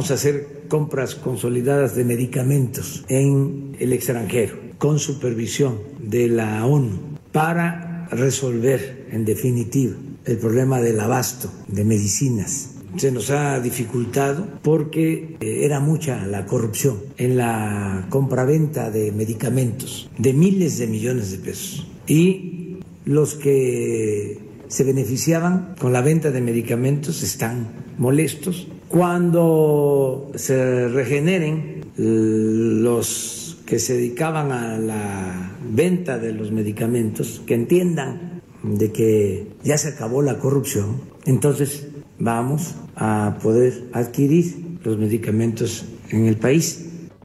vamos a hacer compras consolidadas de medicamentos en el extranjero, con supervisión de la ONU, para resolver, en definitiva, el problema del abasto de medicinas. Se nos ha dificultado porque era mucha la corrupción en la compraventa de medicamentos de miles de millones de pesos. Y los que se beneficiaban con la venta de medicamentos están molestos. Cuando se regeneren los que se dedicaban a la venta de los medicamentos, que entiendan de que ya se acabó la corrupción, entonces vamos a poder adquirir los medicamentos en el país.